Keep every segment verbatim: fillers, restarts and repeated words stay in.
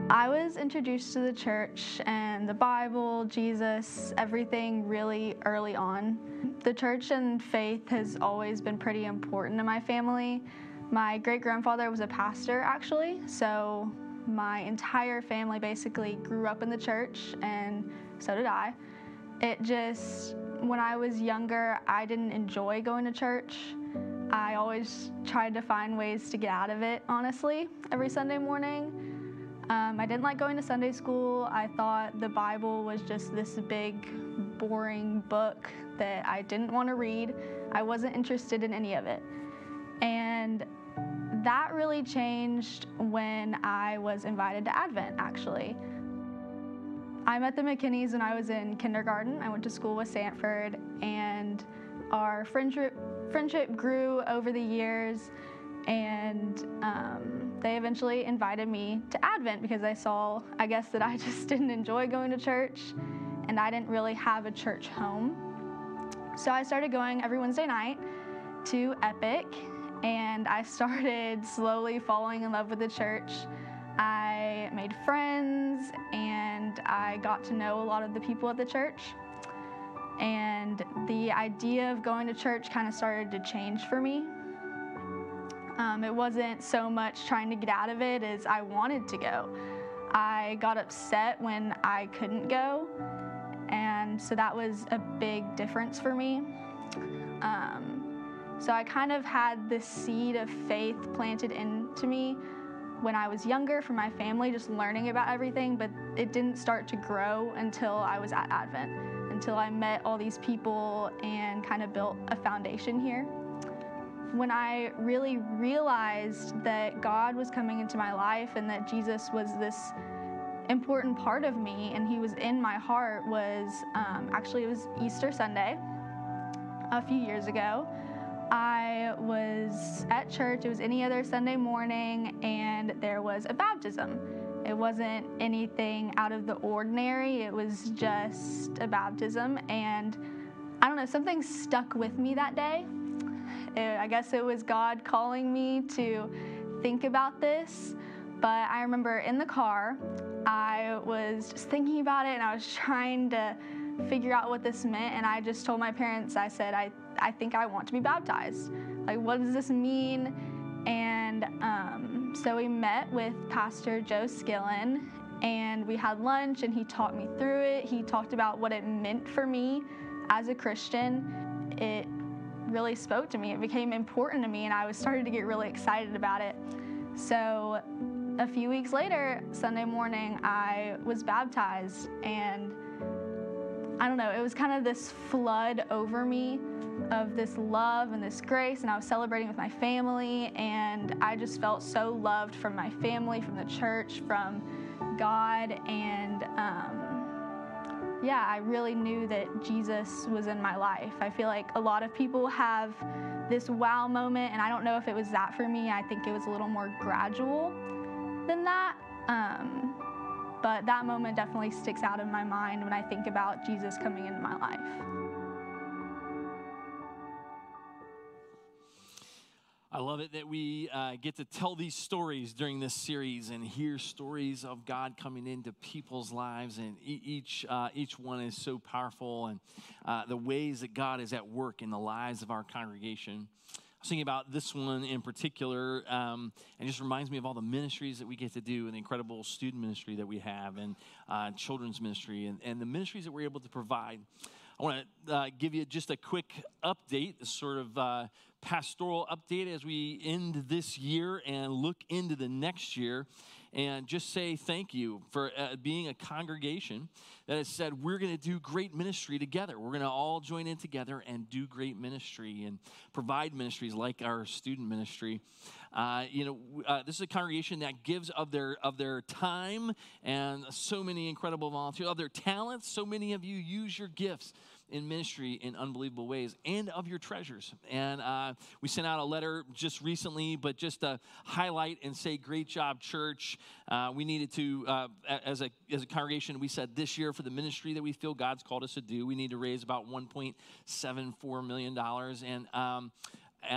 I was introduced to the church and the Bible, Jesus, everything really early on. The church and faith has always been pretty important to my family. My great-grandfather was a pastor, actually, so my entire family basically grew up in the church, and so did I. It just, when I was younger, I didn't enjoy going to church. I always tried to find ways to get out of it, honestly, every Sunday morning. Um, I didn't like going to Sunday school. I thought the Bible was just this big, boring book that I didn't want to read. I wasn't interested in any of it. And that really changed when I was invited to Advent, actually. I met the McKinneys when I was in kindergarten. I went to school with Sanford, and our friendship, friendship grew over the years. And um, they eventually invited me to Advent because I saw, I guess, that I just didn't enjoy going to church, and I didn't really have a church home. So I started going every Wednesday night to Epic, and I started slowly falling in love with the church. I made friends, and I got to know a lot of the people at the church. And the idea of going to church kind of started to change for me. Um, it wasn't so much trying to get out of it as I wanted to go. I got upset when I couldn't go, and so that was a big difference for me. Um, so I kind of had this seed of faith planted into me when I was younger from my family, just learning about everything, but it didn't start to grow until I was at Advent, until I met all these people and kind of built a foundation here. When I really realized that God was coming into my life and that Jesus was this important part of me and he was in my heart was, um, actually it was Easter Sunday a few years ago. I was at church, it was any other Sunday morning, and there was a baptism. It wasn't anything out of the ordinary, it was just a baptism, and I don't know, something stuck with me that day. I guess it was God calling me to think about this, but I remember in the car, I was just thinking about it, and I was trying to figure out what this meant, and I just told my parents, I said, I, I think I want to be baptized. Like, what does this mean? And um, so we met with Pastor Joe Skillen, and we had lunch, and he taught me through it. He talked about what it meant for me as a Christian. It really spoke to me. It became important to me, and I was starting to get really excited about it. So a few weeks later, Sunday morning, I was baptized, and I don't know, it was kind of this flood over me of this love and this grace, and I was celebrating with my family, and I just felt so loved from my family, from the church, from God, and um, yeah, I really knew that Jesus was in my life. I feel like a lot of people have this wow moment, and I don't know if it was that for me. I think it was a little more gradual than that. Um, but that moment definitely sticks out in my mind when I think about Jesus coming into my life. I love it that we uh, get to tell these stories during this series and hear stories of God coming into people's lives, and e- each uh, each one is so powerful, and uh, the ways that God is at work in the lives of our congregation. I was thinking about this one in particular, um, and it just reminds me of all the ministries that we get to do, and the incredible student ministry that we have, and uh, children's ministry, and, and the ministries that we're able to provide. I want to uh, give you just a quick update, sort of uh, pastoral update as we end this year and look into the next year, and just say thank you for uh, being a congregation that has said we're going to do great ministry together. We're going to all join in together and do great ministry and provide ministries like our student ministry. Uh, you know, uh, this is a congregation that gives of their of their time, and so many incredible volunteers, of their talents. So many of you use your gifts in ministry in unbelievable ways, and of your treasures. And uh, we sent out a letter just recently, but just to highlight and say, great job, church. Uh, we needed to, uh, as a as a congregation, we said this year for the ministry that we feel God's called us to do, we need to raise about one point seven four million dollars. And um, and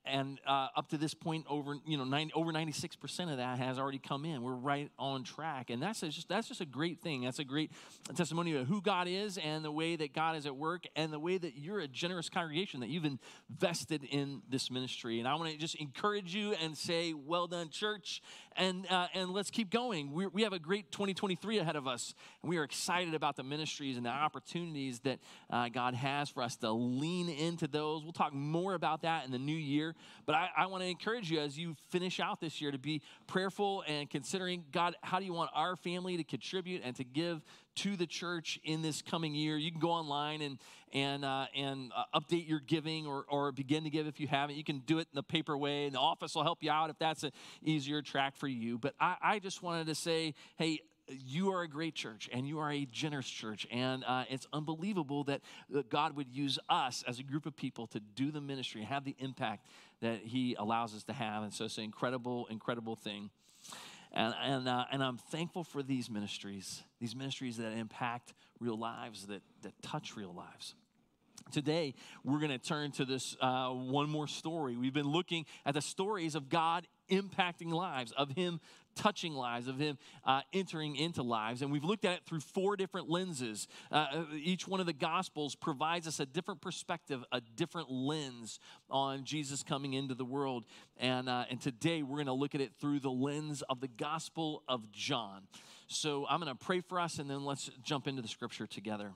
and uh, up to this point, over you know nine, over ninety-six percent of that has already come in. We're right on track, and that's just that's just a great thing. That's a great testimony of who God is and the way that God is at work, and the way that you're a generous congregation, that you've invested in this ministry. And I want to just encourage you and say, well done, church, and uh, and let's keep going. We we have a great twenty twenty-three ahead of us, and we are excited about the ministries and the opportunities that uh, God has for us to lean into those. We'll talk more about that in the new year, but I, I want to encourage you as you finish out this year to be prayerful and considering, God, how do you want our family to contribute and to give to the church in this coming year? You can go online and and uh, and uh, update your giving, or or begin to give if you haven't. You can do it in the paper way, and the office will help you out if that's an easier track for you. But I, I just wanted to say, hey, you are a great church, and you are a generous church, and uh, it's unbelievable that God would use us as a group of people to do the ministry and have the impact that he allows us to have. And so it's an incredible, incredible thing. And and uh, and I'm thankful for these ministries, these ministries that impact real lives, that that touch real lives. Today, we're going to turn to this uh, one more story. We've been looking at the stories of God impacting lives, of him touching lives, of him uh, entering into lives. And we've looked at it through four different lenses. Uh, each one of the Gospels provides us a different perspective, a different lens on Jesus coming into the world. And, uh, and today, we're going to look at it through the lens of the Gospel of John. So I'm going to pray for us, and then let's jump into the scripture together.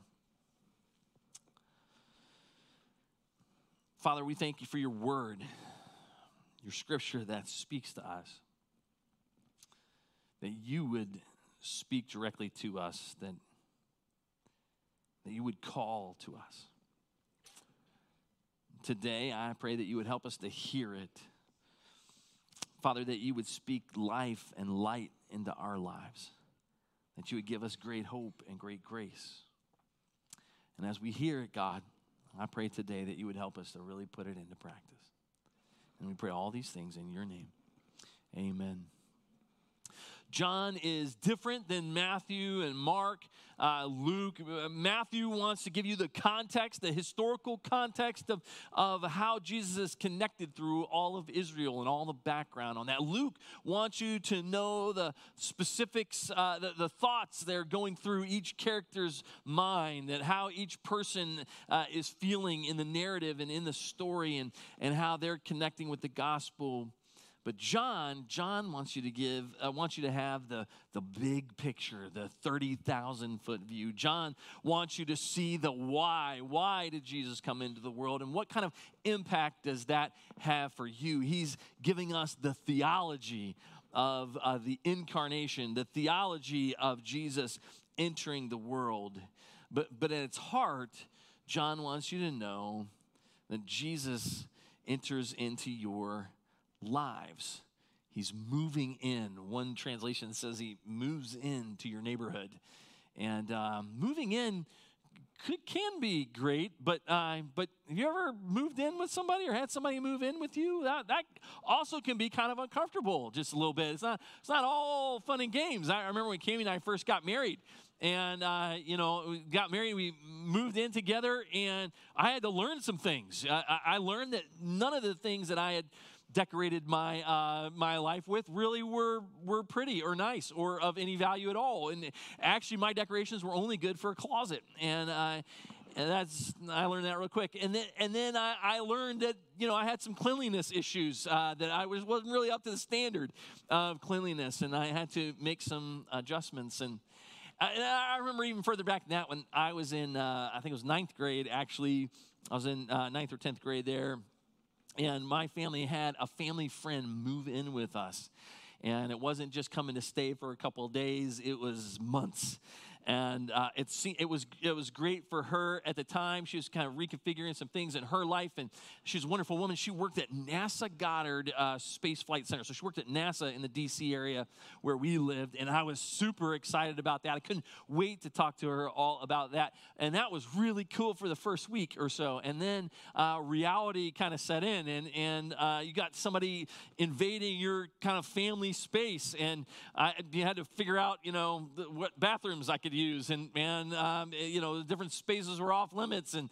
Father, we thank you for your word, your scripture that speaks to us, that you would speak directly to us, that, that you would call to us. Today, I pray that you would help us to hear it. Father, that you would speak life and light into our lives, that you would give us great hope and great grace. And as we hear it, God, I pray today that you would help us to really put it into practice. And we pray all these things in your name. Amen. John is different than Matthew and Mark, uh, Luke. Matthew wants to give you the context, the historical context of, of how Jesus is connected through all of Israel and all the background on that. Luke wants you to know the specifics, uh, the, the thoughts that are going through each character's mind, and how each person uh, is feeling in the narrative and in the story, and, and how they're connecting with the gospel. But John, John wants you to give, uh, wants you to have the, the big picture, the thirty thousand foot view. John wants you to see the why. Why did Jesus come into the world, and what kind of impact does that have for you? He's giving us the theology of uh, the incarnation, the theology of Jesus entering the world. But, but at its heart, John wants you to know that Jesus enters into your lives. He's moving in. One translation says he moves into your neighborhood. And um, moving in could, can be great, but uh, but have you ever moved in with somebody or had somebody move in with you? That, that also can be kind of uncomfortable just a little bit. It's not, it's not all fun and games. I remember when Kami and I first got married. And, uh, you know, we got married, we moved in together, and I had to learn some things. I, I learned that none of the things that I had decorated my uh, my life with really were were pretty or nice or of any value at all. And actually, my decorations were only good for a closet. And uh, and that's I learned that real quick. And then and then I, I learned that you know I had some cleanliness issues uh, that I was wasn't really up to the standard of cleanliness, and I had to make some adjustments. And I, and I remember even further back than that, when I was in uh, I think it was ninth grade. Actually, I was in uh, ninth or tenth grade there. And my family had a family friend move in with us. And it wasn't just coming to stay for a couple of days, it was months. And uh, it, it, was, it was great for her at the time. She was kind of reconfiguring some things in her life. And she's a wonderful woman. She worked at NASA Goddard uh, Space Flight Center. So she worked at NASA in the D C area where we lived. And I was super excited about that. I couldn't wait to talk to her all about that. And that was really cool for the first week or so. And then uh, reality kind of set in. And, and uh, you got somebody invading your kind of family space. And I, you had to figure out, you know, what bathrooms I could use, and man, um, you know, the different spaces were off limits, and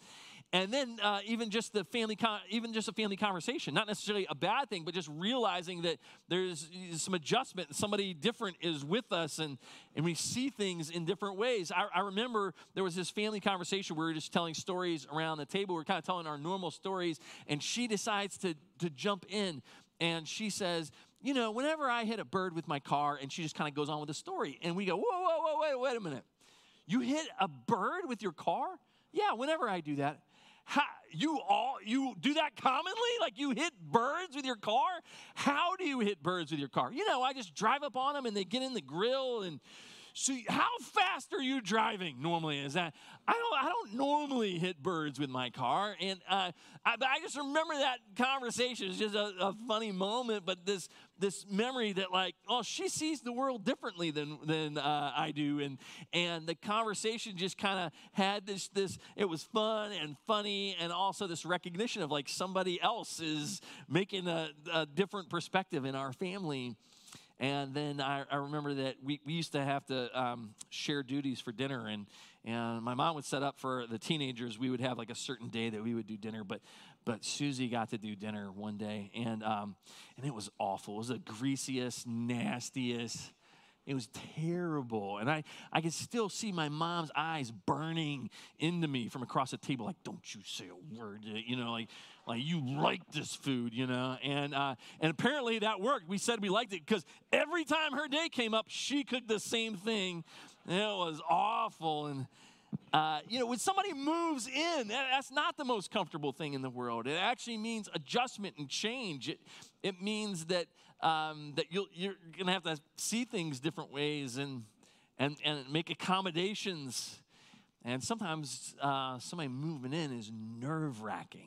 And then uh, even just the family, con- even just a family conversation, not necessarily a bad thing, but just realizing that there's some adjustment. Somebody different is with us, and, and we see things in different ways. I, I remember there was this family conversation where we were just telling stories around the table. We we're kind of telling our normal stories, and she decides to, to jump in, and she says, you know, whenever I hit a bird with my car, and she just kind of goes on with the story. And we go, whoa, whoa, whoa, wait, wait a minute. You hit a bird with your car? Yeah, whenever I do that. How, you all you do that commonly? Like you hit birds with your car? How do you hit birds with your car? You know, I just drive up on them and they get in the grill. And so, how fast are you driving normally? Is that I don't I don't normally hit birds with my car, and uh, I, but I just remember that conversation. It's just a, a funny moment, but this this memory that like, oh, she sees the world differently than than uh, I do, and and the conversation just kind of had this this. It was fun and funny, and also this recognition of like somebody else is making a, a different perspective in our family. And then I, I remember that we, we used to have to um, share duties for dinner, and and my mom would set up for the teenagers. We would have like a certain day that we would do dinner, but but Susie got to do dinner one day, and um, and it was awful. It was the greasiest, nastiest. It was terrible, and I, I could still see my mom's eyes burning into me from across the table, like, don't you say a word, you know, like, like you like this food, you know, and uh, and apparently that worked. We said we liked it because every time her day came up, she cooked the same thing. It was awful, and uh, you know, when somebody moves in, that, that's not the most comfortable thing in the world. It actually means adjustment and change. It it means that. Um, that you'll, you're going to have to see things different ways and and and make accommodations. And sometimes uh, somebody moving in is nerve-wracking.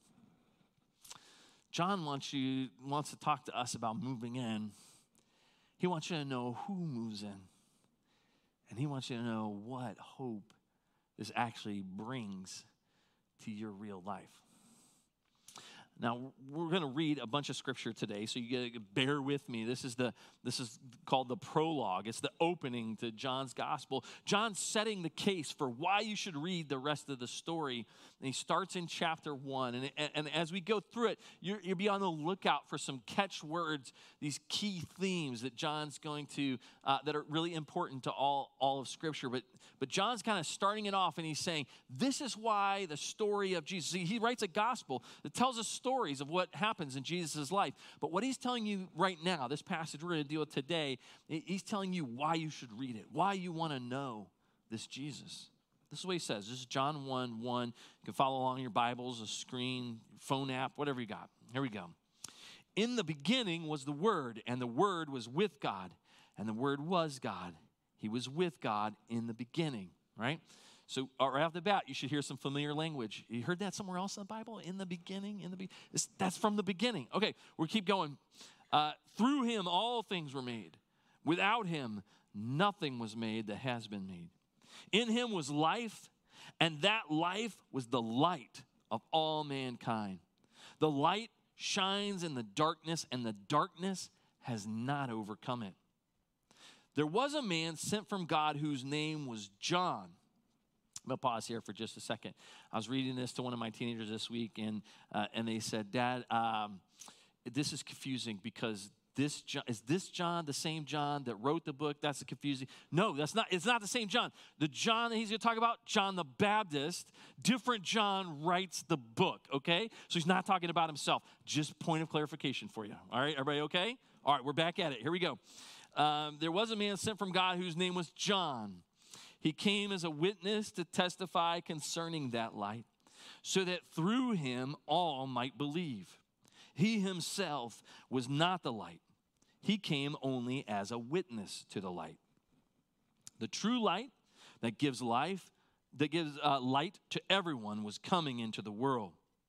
John wants you wants to talk to us about moving in. He wants you to know who moves in. And he wants you to know what hope this actually brings to your real life. Now, we're going to read a bunch of scripture today, so you got to bear with me. This is the this is called the prologue. It's the opening to John's gospel. John's setting the case for why you should read the rest of the story. And he starts in chapter one. And, and, and as we go through it, you're, you'll be on the lookout for some catchwords, these key themes that John's going to, uh, that are really important to all, all of Scripture. But, but John's kind of starting it off, and he's saying, this is why the story of Jesus. See, he writes a gospel that tells us stories of what happens in Jesus' life. But what he's telling you right now, this passage we're going to deal with today, he's telling you why you should read it, why you want to know this Jesus. This is what he says. This is John one one. You can follow along in your Bibles, a screen, phone app, whatever you got. Here we go. In the beginning was the Word, and the Word was with God, and the Word was God. He was with God in the beginning, right? So right off the bat, you should hear some familiar language. You heard that somewhere else in the Bible? In the beginning, in the be- that's from the beginning. Okay, we'll keep going. Uh, through him, all things were made. Without him, nothing was made that has been made. In him was life, and that life was the light of all mankind. The light shines in the darkness, and the darkness has not overcome it. There was a man sent from God whose name was John. I'm going to pause here for just a second. I was reading this to one of my teenagers this week, and uh, and they said, Dad, um, this is confusing because this John, is this John the same John that wrote the book? That's confusing. No, that's not. It's not the same John. The John that he's going to talk about, John the Baptist, different John writes the book, okay? So he's not talking about himself. Just point of clarification for you. All right, everybody okay? All right, we're back at it. Here we go. Um, there was a man sent from God whose name was John. He came as a witness to testify concerning that light, so that through him all might believe. He himself was not the light. He came only as a witness to the light. The true light that gives life, that gives uh, light to everyone was coming into the world.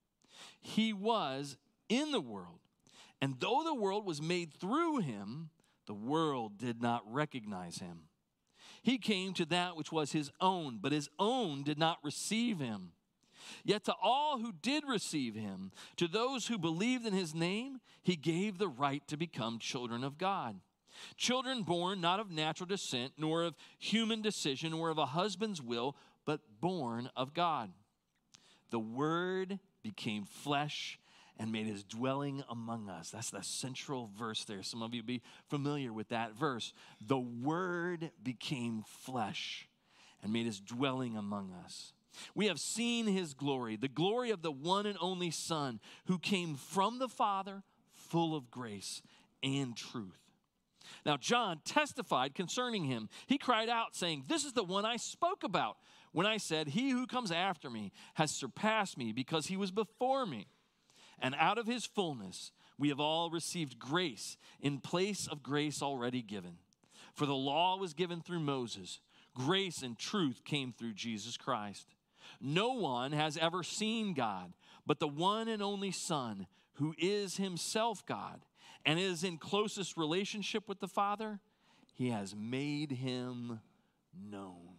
He was in the world, and though the world was made through him, the world did not recognize him. He came to that which was his own, but his own did not receive him. Yet to all who did receive him, to those who believed in his name, he gave the right to become children of God. Children born not of natural descent, nor of human decision, nor of a husband's will, but born of God. The Word became flesh and made his dwelling among us. That's the central verse there. Some of you be familiar with that verse. The Word became flesh and made his dwelling among us. We have seen his glory, the glory of the one and only Son who came from the Father, full of grace and truth. Now, John testified concerning him. He cried out, saying, "This is the one I spoke about when I said, 'He who comes after me has surpassed me because he was before me.' And out of his fullness we have all received grace in place of grace already given. For the law was given through Moses. Grace and truth came through Jesus Christ. No one has ever seen God, but the one and only Son, who is himself God and is in closest relationship with the Father, he has made him known."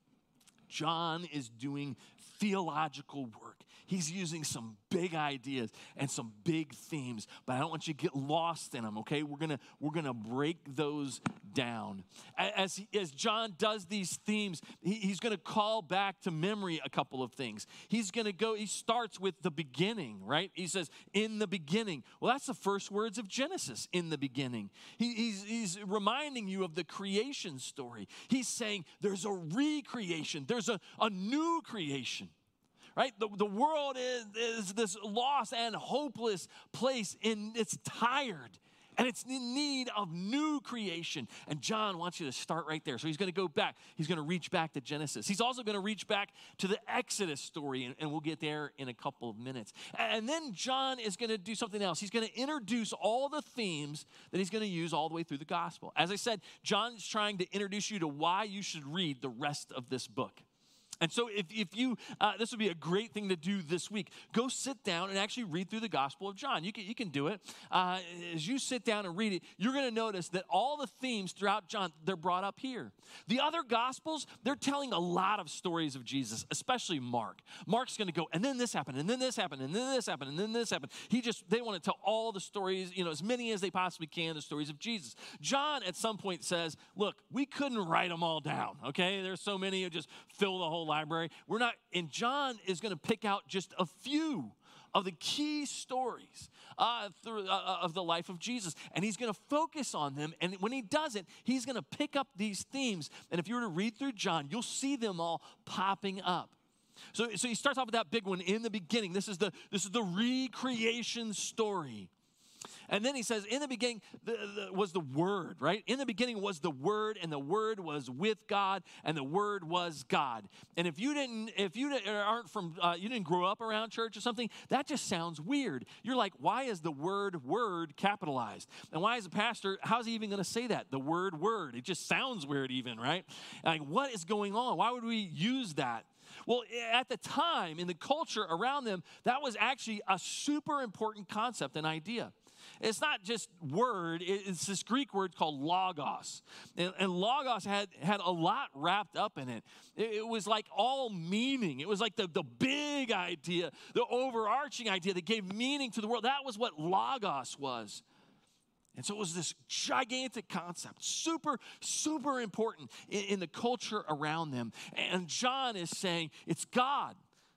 John is doing theological work. He's using some big ideas and some big themes, but I don't want you to get lost in them, okay? We're gonna, we're gonna break those down. As, he, as John does these themes, he, he's gonna call back to memory a couple of things. He's gonna go, he starts with the beginning, right? He says, in the beginning. Well, that's the first words of Genesis, in the beginning. He, he's, he's reminding you of the creation story. He's saying there's a recreation, there's a, a new creation. Right? The, the world is, is this lost and hopeless place, and it's tired, and it's in need of new creation. And John wants you to start right there. So he's going to go back. He's going to reach back to Genesis. He's also going to reach back to the Exodus story, and, and we'll get there in a couple of minutes. And then John is going to do something else. He's going to introduce all the themes that he's going to use all the way through the gospel. As I said, John's trying to introduce you to why you should read the rest of this book. And so if, if you, uh, this would be a great thing to do this week. Go sit down and actually read through the Gospel of John. You can, you can do it. Uh, as you sit down and read it, you're going to notice that all the themes throughout John, they're brought up here. The other Gospels, they're telling a lot of stories of Jesus, especially Mark. Mark's going to go, and then this happened, and then this happened, and then this happened, and then this happened. He just, they want to tell all the stories, you know, as many as they possibly can, the stories of Jesus. John at some point says, look, we couldn't write them all down, okay? There's so many who just fill the whole library. We're not, and John is going to pick out just a few of the key stories uh, through, uh, of the life of Jesus, and he's going to focus on them. And when he does it, he's going to pick up these themes. And if you were to read through John, you'll see them all popping up. So, so he starts off with that big one in the beginning. This is the this is the recreation story. And then he says, in the beginning the, the, was the Word, right? In the beginning was the Word, and the Word was with God, and the Word was God. And if you didn't, if you aren't from, uh, you didn't grow up around church or something, that just sounds weird. You're like, why is the word Word capitalized? And why is a pastor, how's he even going to say that? The word Word. It just sounds weird even, right? Like, what is going on? Why would we use that? Well, at the time, in the culture around them, that was actually a super important concept and idea. It's not just word, it's this Greek word called logos. And, and logos had, had a lot wrapped up in it. it. It was like all meaning. It was like the, the big idea, the overarching idea that gave meaning to the world. That was what logos was. And so it was this gigantic concept, super, super important in, in the culture around them. And John is saying it's God.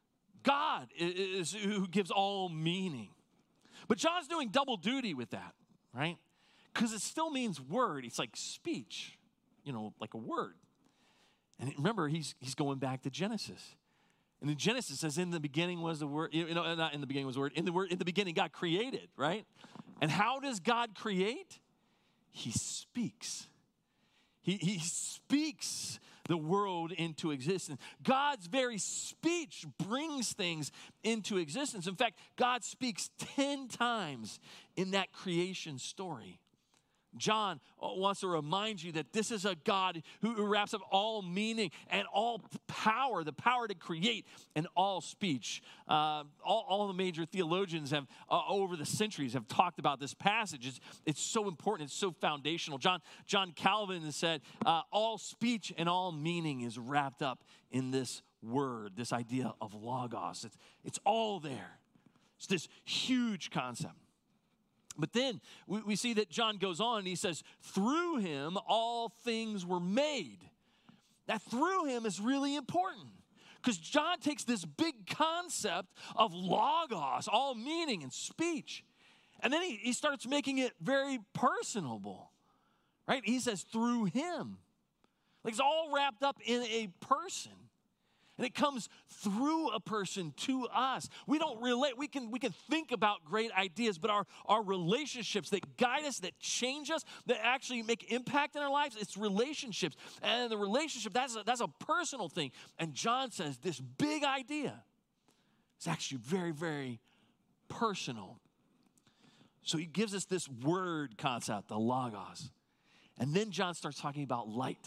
God is who gives all meaning. But John's doing double duty with that, right? Because it still means word. It's like speech, you know, like a word. And remember, he's he's going back to Genesis. And in Genesis it says, in the beginning was the word, you know, not in the beginning was the word, in the word, in the beginning God created, right? And how does God create? He speaks. He, he speaks the world into existence. God's very speech brings things into existence. In fact, God speaks ten times in that creation story. John wants to remind you that this is a God who wraps up all meaning and all power, the power to create, and all speech. Uh, all, all the major theologians have, uh, over the centuries, have talked about this passage. It's, it's so important. It's so foundational. John, John Calvin said, uh, all speech and all meaning is wrapped up in this word, this idea of logos. It's, it's all there. It's this huge concept. But then we, we see that John goes on and he says, through him all things were made. That through him is really important Because John takes this big concept of logos, all meaning and speech, and then he, he starts making it very personable, right? He says, through him. Like it's all wrapped up in a person. And it comes through a person to us. We don't relate. We can, we can think about great ideas, but our, our relationships that guide us, that change us, that actually make impact in our lives, it's relationships. And the relationship, that's a, that's a personal thing. And John says this big idea is actually very, very personal. So he gives us this word concept, the logos. And then John starts talking about light.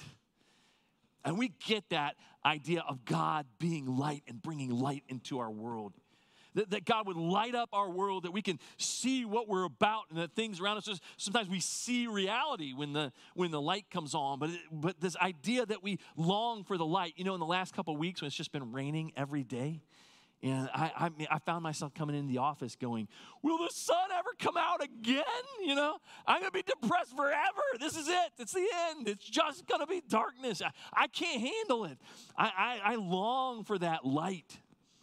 And we get that idea of God being light and bringing light into our world. That, that God would light up our world, that we can see what we're about and the things around us. Sometimes we see reality when the when the light comes on, but, it, but this idea that we long for the light. You know, in the last couple of weeks when it's just been raining every day, and I, I, I found myself coming into the office going, will the sun ever come out again? You know, I'm going to be depressed forever. This is it. It's the end. It's just going to be darkness. I, I can't handle it. I, I, I long for that light.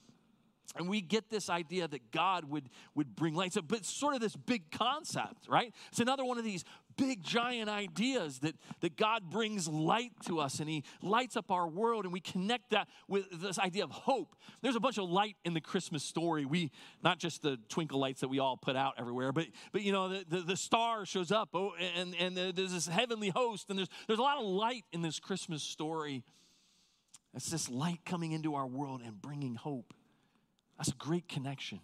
And we get this idea that God would, would bring light. So, but it's sort of this big concept, right? It's another one of these big, giant ideas that, that God brings light to us, and he lights up our world, and we connect that with this idea of hope. There's a bunch of light in the Christmas story. We, not just the twinkle lights that we all put out everywhere, but, but you know, the, the, the star shows up, oh, and, and there's this heavenly host, and there's, there's a lot of light in this Christmas story. It's this light coming into our world and bringing hope. That's a great connection.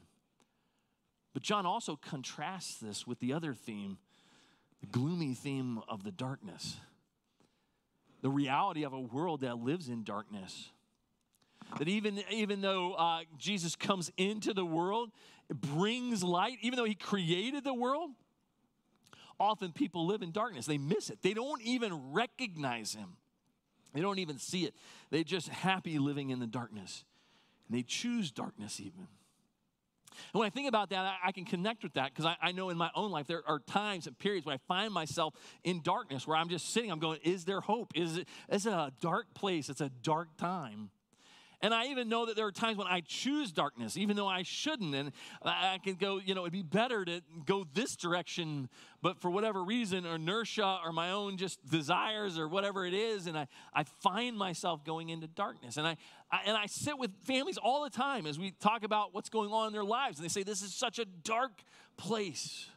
But John also contrasts this with the other theme, the gloomy theme of the darkness. The reality of a world that lives in darkness. That even, even though uh, Jesus comes into the world, it brings light, even though he created the world, often people live in darkness. They miss it. They don't even recognize him. They don't even see it. They're just happy living in the darkness. And they choose darkness even. And when I think about that, I, I can connect with that because I, I know in my own life there are times and periods when I find myself in darkness where I'm just sitting, I'm going, is there hope? Is it, is it a dark place? It's a dark time. And I even know that there are times when I choose darkness, even though I shouldn't. And I can go, you know, it'd be better to go this direction, but for whatever reason, or inertia or my own just desires or whatever it is, and I, I find myself going into darkness. And I, I and I sit with families all the time as we talk about what's going on in their lives. And they say, this is such a dark place.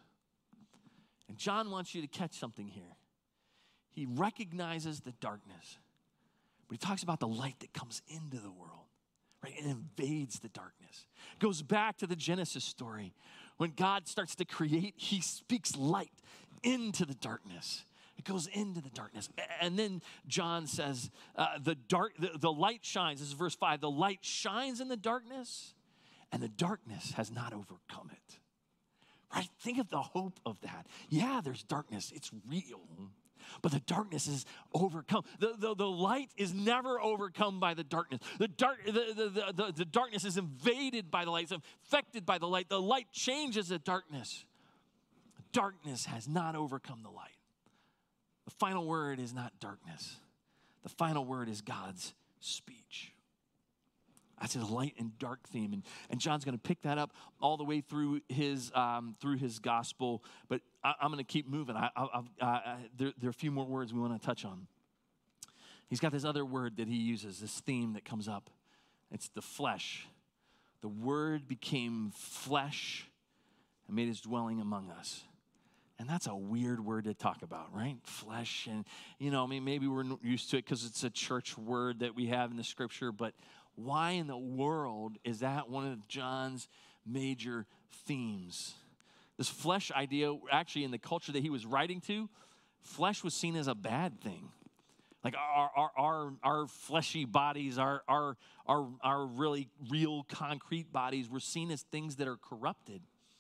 And John wants you to catch something here. He recognizes the darkness. But he talks about the light that comes into the world, right? It invades the darkness. It goes back to the Genesis story. When God starts to create, he speaks light into the darkness. It goes into the darkness. And then John says, uh, the, dark, the, the light shines. This is verse five. The light shines in the darkness, and the darkness has not overcome it. Right? Think of the hope of that. Yeah, there's darkness. It's real. But the darkness is overcome. The, the, the light is never overcome by the darkness. The, dark, the, the, the, the, the darkness is invaded by the light. It's affected by the light. The light changes the darkness. Darkness has not overcome the light. The final word is not darkness. The final word is God's speech. That's his light and dark theme. And, and John's going to pick that up all the way through his um, through his gospel. But I, I'm going to keep moving. I, I, I, there, there are a few more words we want to touch on. He's got this other word that he uses, this theme that comes up. It's the flesh. The word became flesh and made his dwelling among us. And that's a weird word to talk about, right? Flesh. And, you know, I mean, maybe we're used to it because it's a church word that we have in the scripture, but why in the world is that one of John's major themes? This flesh idea, actually in the culture that he was writing to, flesh was seen as a bad thing. Like our our our, our fleshy bodies, our, our our our really real concrete bodies were seen as things that are corrupted.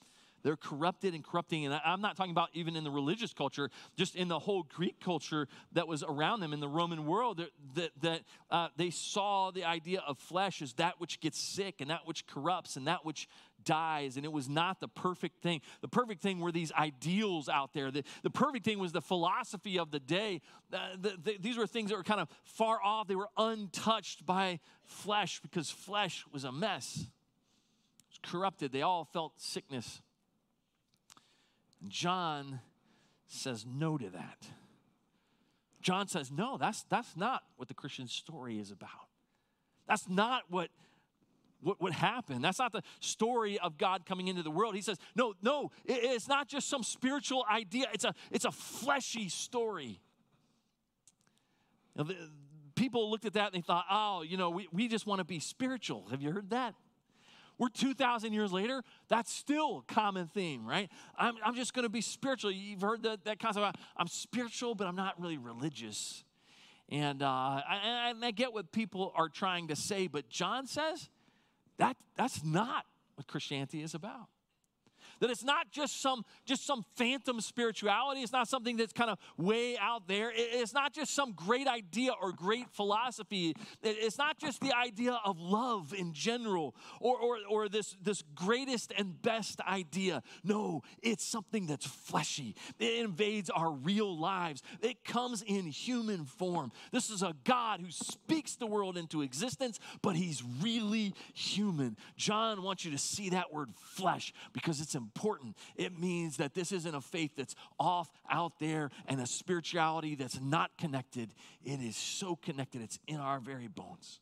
they're corrupted and corrupting. And I'm not talking about even in the religious culture, just in the whole Greek culture that was around them in the Roman world, that, that, that uh, they saw the idea of flesh as that which gets sick and that which corrupts and that which dies, and it was not the perfect thing. The perfect thing were these ideals out there. The, the perfect thing was the philosophy of the day. Uh, the, the, these were things that were kind of far off. They were untouched by flesh because flesh was a mess. It was corrupted. They all felt sickness. And John says no to that. John says, no, that's, that's not what the Christian story is about. That's not what What, what happened. That's not the story of God coming into the world. He says, no, no, it, it's not just some spiritual idea. It's a, it's a fleshy story. You know, the, people looked at that and they thought, oh, you know, we, we just want to be spiritual. Have you heard that? We're two thousand years later. That's still a common theme, right? I'm, I'm just going to be spiritual. You've heard that, that concept about I'm spiritual, but I'm not really religious. And, uh, I, and I get what people are trying to say, but John says, That, that's not what Christianity is about. That it's not just some, just some phantom spirituality. It's not something that's kind of way out there. It, it's not just some great idea or great philosophy. It, it's not just the idea of love in general or, or, or this, this greatest and best idea. No, it's something that's fleshy. It invades our real lives. It comes in human form. This is a God who speaks the world into existence, but he's really human. John wants you to see that word flesh because it's important. It means that this isn't a faith that's off out there and a spirituality that's not connected. It is so connected. It's in our very bones.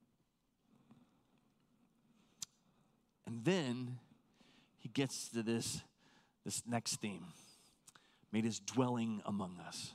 And then he gets to this, this next theme. Made his dwelling among us.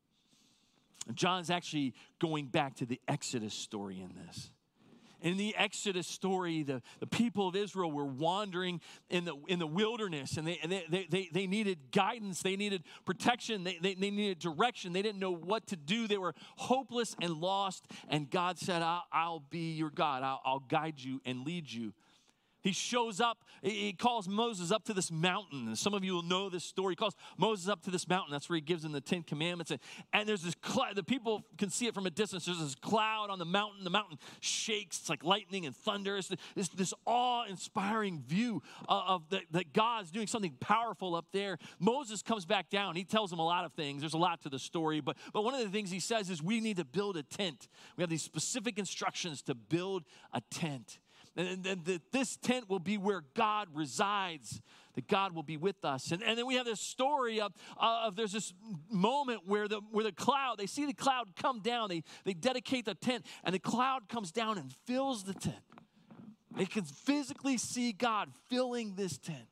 And John's actually going back to the Exodus story in this. In the Exodus story, the, the people of Israel were wandering in the in the wilderness, and they and they, they, they needed guidance, they needed protection, they, they, they needed direction. They didn't know what to do. They were hopeless and lost, and God said, I'll, I'll be your God. I'll, I'll guide you and lead you. He shows up, he calls Moses up to this mountain. Some of you will know this story. He calls Moses up to this mountain. That's where he gives him the Ten Commandments. And, and there's this cloud. The people can see it from a distance. There's this cloud on the mountain. The mountain shakes. It's like lightning and thunder. It's this, this awe-inspiring view of, of the, that God's doing something powerful up there. Moses comes back down. He tells him a lot of things. There's a lot to the story. But, but one of the things he says is we need to build a tent. We have these specific instructions to build a tent. And that this tent will be where God resides, that God will be with us. And, and then we have this story of, uh, of there's this moment where the where the cloud, they see the cloud come down, they, they dedicate the tent, and the cloud comes down and fills the tent. They can physically see God filling this tent.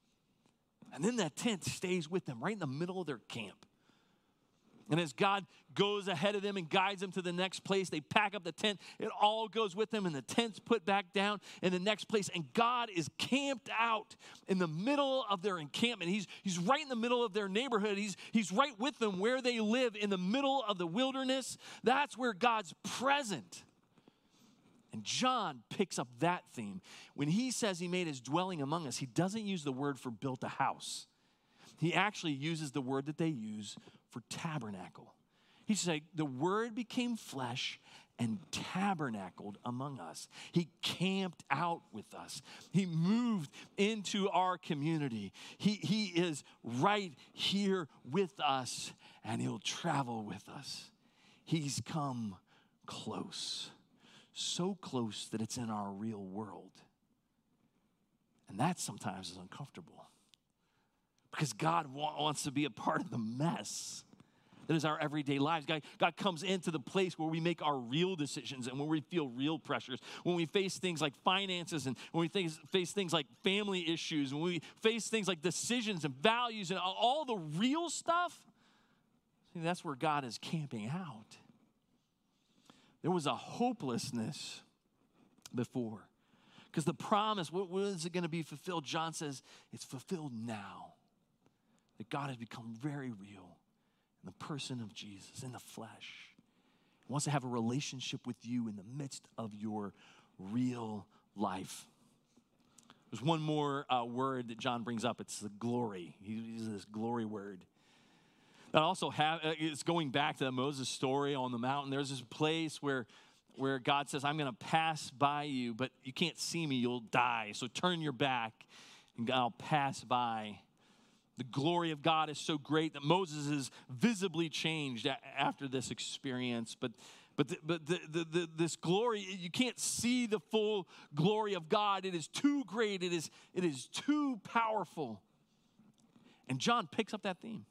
And then that tent stays with them right in the middle of their camp. And as God goes ahead of them and guides them to the next place, they pack up the tent. It all goes with them, and the tent's put back down in the next place. And God is camped out in the middle of their encampment. He's, he's right in the middle of their neighborhood. He's, he's right with them where they live in the middle of the wilderness. That's where God's present. And John picks up that theme. When he says he made his dwelling among us, he doesn't use the word for built a house. He actually uses the word that they use for tabernacle. He said, the word became flesh and tabernacled among us. He camped out with us. He moved into our community. He, he is right here with us, and he'll travel with us. He's come close, so close that it's in our real world. And that sometimes is uncomfortable. Because God wants to be a part of the mess that is our everyday lives. God, God comes into the place where we make our real decisions and when we feel real pressures, when we face things like finances and when we face, face things like family issues, when we face things like decisions and values and all the real stuff. See, that's where God is camping out. There was a hopelessness before. Because the promise, when is it going to be fulfilled? John says it's fulfilled now. That God has become very real in the person of Jesus, in the flesh. He wants to have a relationship with you in the midst of your real life. There's one more uh, word that John brings up. It's the glory. He uses this glory word. That also have, it's going back to the Moses story on the mountain. There's this place where, where God says, I'm going to pass by you, but you can't see me. You'll die. So turn your back, and I'll pass by. The glory of God is so great that Moses is visibly changed a- after this experience. But But, the, but the, the, the, this glory, you can't see the full glory of God. It is too great. It is, it is too powerful. And John picks up that theme.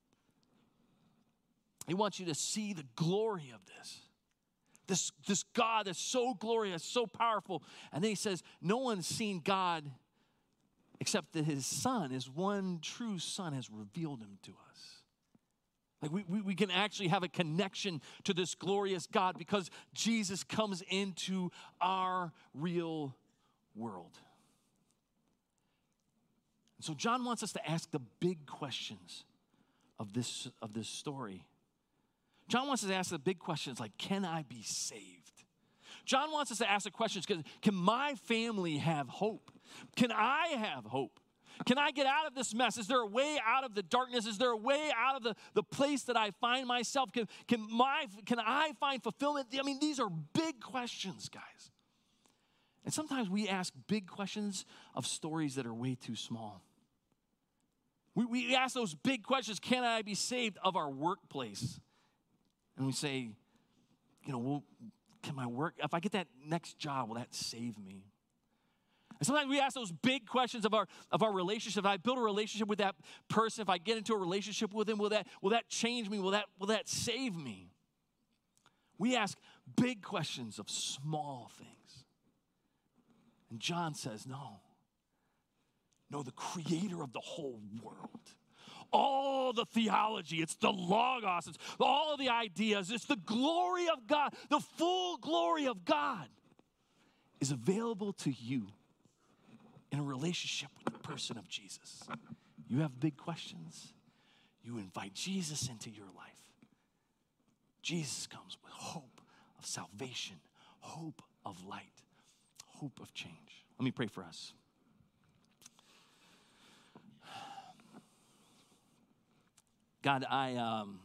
He wants you to see the glory of this. This, this God that's so glorious, so powerful. And then he says, no one's seen God except that his son, his one true son, has revealed him to us. Like we, we, we can actually have a connection to this glorious God because Jesus comes into our real world. And so John wants us to ask the big questions of this, of this story. John wants us to ask the big questions like, can I be saved? John wants us to ask the questions, can my family have hope? Can I have hope? Can I get out of this mess? Is there a way out of the darkness? Is there a way out of the, the place that I find myself? Can, can, my, can I find fulfillment? I mean, these are big questions, guys. And sometimes we ask big questions of stories that are way too small. We, we ask those big questions, can I be saved, of our workplace? And we say, you know, well, can my work, if I get that next job, will that save me? And sometimes we ask those big questions of our, of our relationship. If I build a relationship with that person, if I get into a relationship with them, will that, will that change me? Will that, will that save me? We ask big questions of small things. And John says, no. No, the creator of the whole world. All the theology, it's the logos, it's all the ideas, it's the glory of God, the full glory of God is available to you in a relationship with the person of Jesus. You have big questions, you invite Jesus into your life. Jesus comes with hope of salvation, hope of light, hope of change. Let me pray for us. God, I, um,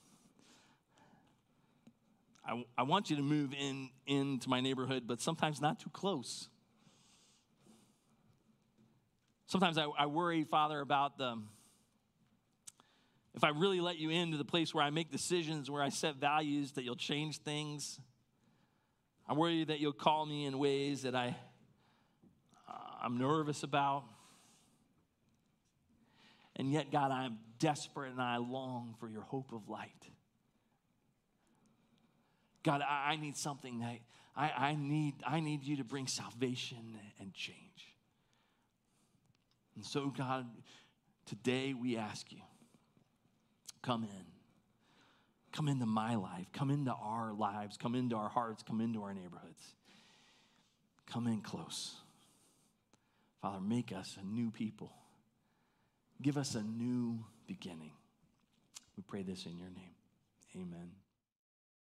I, I want you to move in into my neighborhood, but sometimes not too close. Sometimes I, I worry, Father, about the, if I really let you into the place where I make decisions, where I set values, that you'll change things. I worry that you'll call me in ways that I, uh, I'm nervous about. And yet, God, I'm desperate and I long for your hope of light. God, I, I need something that I, I need. I need you to bring salvation and change. And so, God, today we ask you, come in. Come into my life. Come into our lives. Come into our hearts. Come into our neighborhoods. Come in close. Father, make us a new people. Give us a new beginning. We pray this in your name. Amen.